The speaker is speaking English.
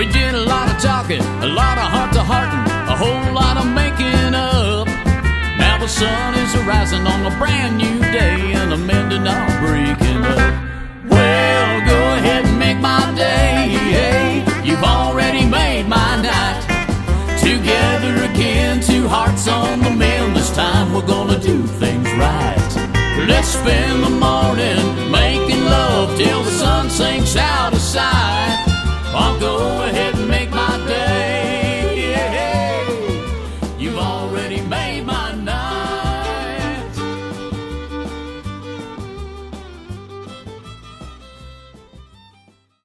did a lot of talking, a lot of heart-to-hearting, a whole lot of making up. Now the sun is rising on a brand new day, and the men do not